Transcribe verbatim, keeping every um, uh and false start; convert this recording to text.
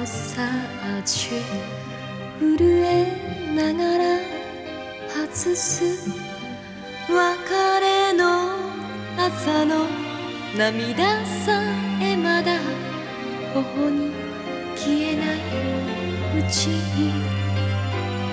サージュ震えながら外す別れの朝の涙さえまだ頬に消えないうちに